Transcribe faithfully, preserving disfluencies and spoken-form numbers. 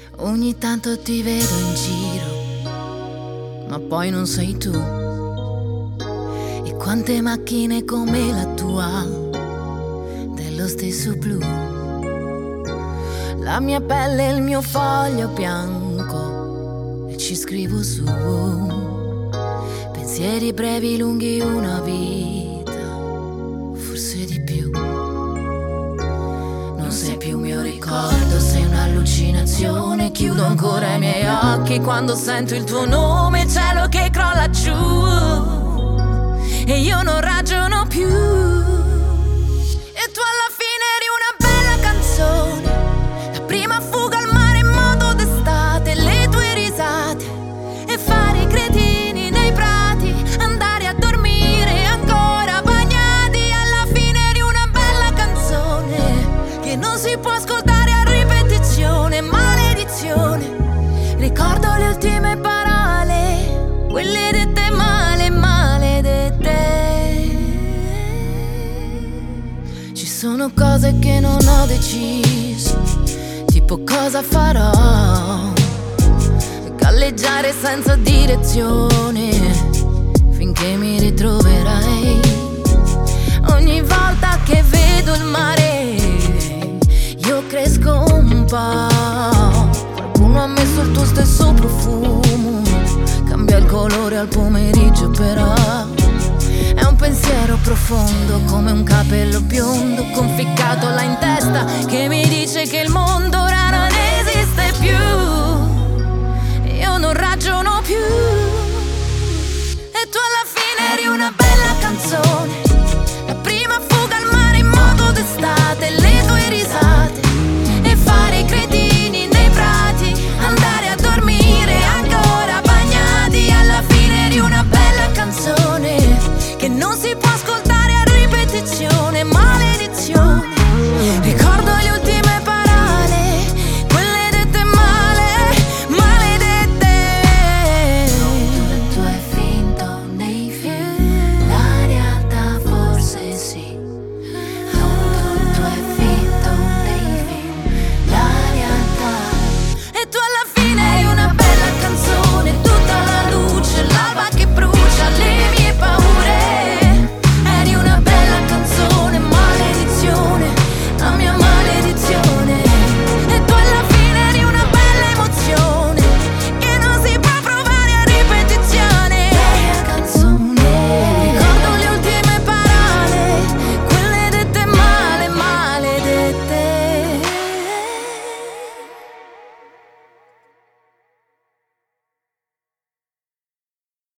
Ogni tanto ti vedo in giro, ma poi non sei tu. E quante macchine come la tua, dello stesso blu. La mia pelle è il mio foglio bianco e ci scrivo su. Pensieri brevi, lunghi, una vita, forse di più. Non sei più mio ricordo, sei un'allucinazione. Chiudo ancora i miei occhi quando sento il tuo nome. Cielo che crolla giù e io non ragiono più. E tu alla fine eri una bella canzone, la prima fuga al mare in modo d'estate. Le tue risate e fare i cretini nei prati, andare a dormire ancora bagnati. Alla fine eri una bella canzone che non si può ascoltare a ripetizione. Maledizione, ricordo le ultime parole, quelle dette male, maledette. Ci sono cose che non ho deciso, tipo cosa farò. Galleggiare senza direzione finché mi ritroverai. Ogni volta che vedo il mare io cresco un po'. Qualcuno ha messo il tuo stesso profumo, cambia il colore al pomeriggio però. È un pensiero profondo come un capello biondo conficcato là in testa che mi dice